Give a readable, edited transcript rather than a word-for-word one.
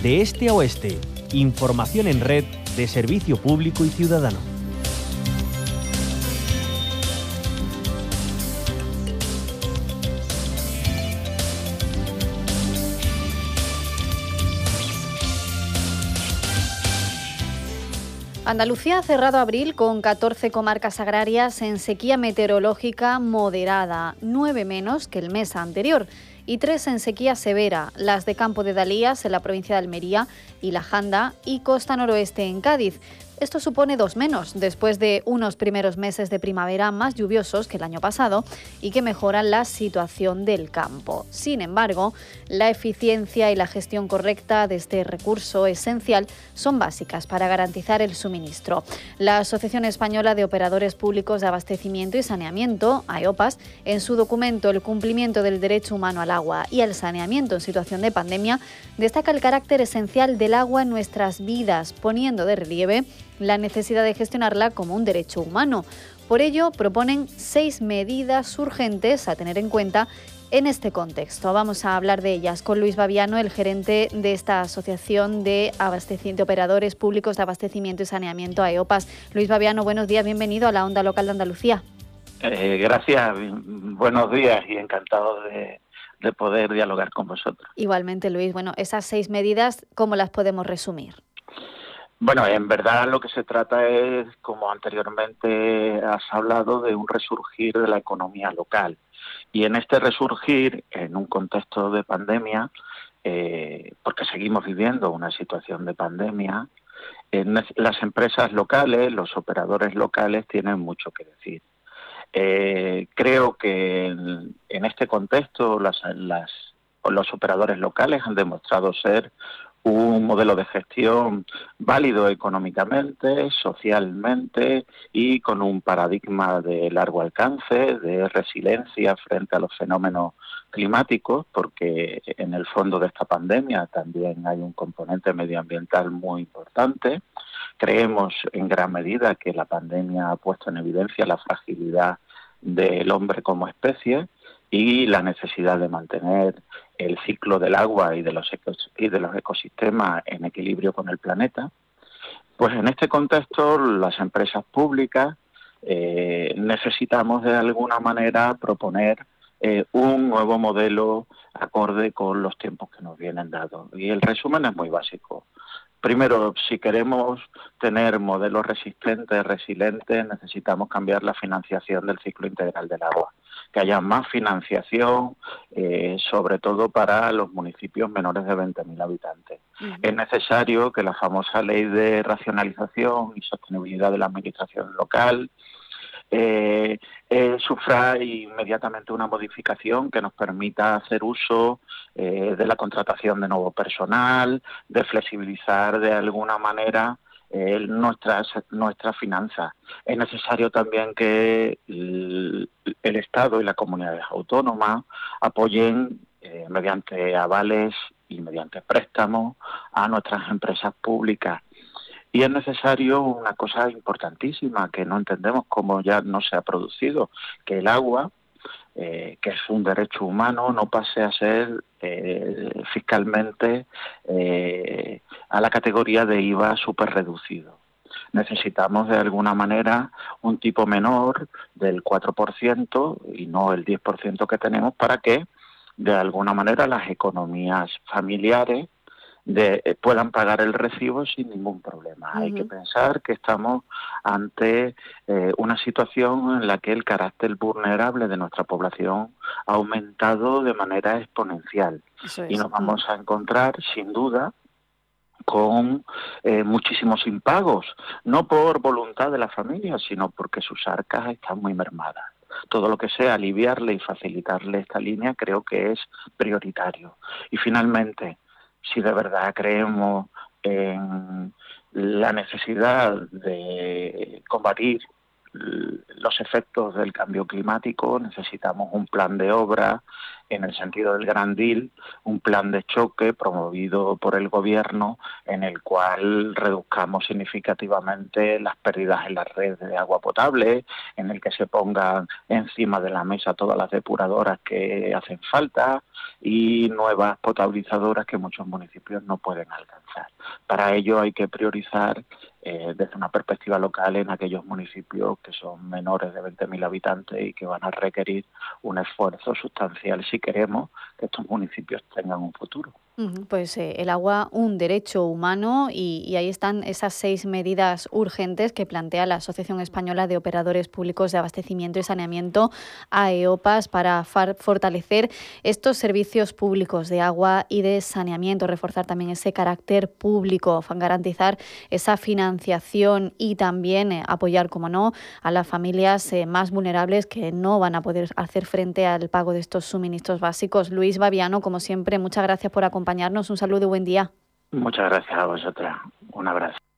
de este a oeste. Información en red de servicio público y ciudadano. Andalucía ha cerrado abril con 14 comarcas agrarias en sequía meteorológica moderada, 9 menos que el mes anterior, y 3 en sequía severa, las de Campo de Dalías en la provincia de Almería y La Janda y Costa Noroeste en Cádiz. Esto supone 2 menos, después de unos primeros meses de primavera más lluviosos que el año pasado y que mejoran la situación del campo. Sin embargo, la eficiencia y la gestión correcta de este recurso esencial son básicas para garantizar el suministro. La Asociación Española de Operadores Públicos de Abastecimiento y Saneamiento, AEOPAS, en su documento El cumplimiento del derecho humano al agua y el saneamiento en situación de pandemia, destaca el carácter esencial del agua en nuestras vidas, poniendo de relieve la necesidad de gestionarla como un derecho humano. Por ello, proponen 6 medidas urgentes a tener en cuenta en este contexto. Vamos a hablar de ellas con Luis Baviano, el gerente de esta Asociación de Operadores Públicos de Abastecimiento y Saneamiento, AEOPAS. Luis Baviano, buenos días, bienvenido a la Onda Local de Andalucía. Gracias, buenos días y encantado de poder dialogar con vosotros. Igualmente, Luis. Bueno, esas 6 medidas, ¿cómo las podemos resumir? Bueno, en verdad lo que se trata es, como anteriormente has hablado, de un resurgir de la economía local. Y en este resurgir, en un contexto de pandemia, porque seguimos viviendo una situación de pandemia, las empresas locales, los operadores locales tienen mucho que decir. Creo que en este contexto los operadores locales han demostrado ser un modelo de gestión válido económicamente, socialmente y con un paradigma de largo alcance, de resiliencia frente a los fenómenos climáticos, porque en el fondo de esta pandemia también hay un componente medioambiental muy importante. Creemos en gran medida que la pandemia ha puesto en evidencia la fragilidad del hombre como especie y la necesidad de mantener el ciclo del agua y de los ecosistemas en equilibrio con el planeta. Pues en este contexto las empresas públicas necesitamos de alguna manera proponer un nuevo modelo acorde con los tiempos que nos vienen dados. Y el resumen es muy básico. Primero, si queremos tener modelos resistentes, resilientes, necesitamos cambiar la financiación del ciclo integral del agua. Que haya más financiación, sobre todo para los municipios menores de 20.000 habitantes. Es necesario que la famosa ley de racionalización y sostenibilidad de la administración local sufra inmediatamente una modificación que nos permita hacer uso de la contratación de nuevo personal, de flexibilizar de alguna manera nuestras finanzas. Es necesario también que el Estado y las comunidades autónomas apoyen mediante avales y mediante préstamos a nuestras empresas públicas. Y es necesario una cosa importantísima que no entendemos cómo ya no se ha producido, que el agua, que es un derecho humano, no pase a ser fiscalmente a la categoría de IVA superreducido. Necesitamos de alguna manera un tipo menor del 4% y no el 10% que tenemos para que de alguna manera las economías familiares puedan pagar el recibo sin ningún problema. Hay que pensar que estamos ante una situación en la que el carácter vulnerable de nuestra población ha aumentado de manera exponencial. Y nos vamos a encontrar, sin duda, con muchísimos impagos, no por voluntad de la familia, sino porque sus arcas están muy mermadas. Todo lo que sea aliviarle y facilitarle esta línea creo que es prioritario. Y finalmente, si de verdad creemos en la necesidad de combatir los efectos del cambio climático, necesitamos un plan de obra en el sentido del Gran Deal, un plan de choque promovido por el Gobierno en el cual reduzcamos significativamente las pérdidas en la red de agua potable, en el que se pongan encima de la mesa todas las depuradoras que hacen falta y nuevas potabilizadoras que muchos municipios no pueden alcanzar. Para ello hay que priorizar desde una perspectiva local en aquellos municipios que son menores de 20.000 habitantes y que van a requerir un esfuerzo sustancial si queremos que estos municipios tengan un futuro. Pues el agua, un derecho humano, y ahí están esas 6 medidas urgentes que plantea la Asociación Española de Operadores Públicos de Abastecimiento y Saneamiento, AEOPAS, para fortalecer estos servicios públicos de agua y de saneamiento, reforzar también ese carácter público, garantizar esa financiación y también apoyar, como no, a las familias más vulnerables que no van a poder hacer frente al pago de estos suministros básicos. Luis Baviano, como siempre, muchas gracias por acompañarnos. Un saludo y buen día. Muchas gracias a vosotras. Un abrazo.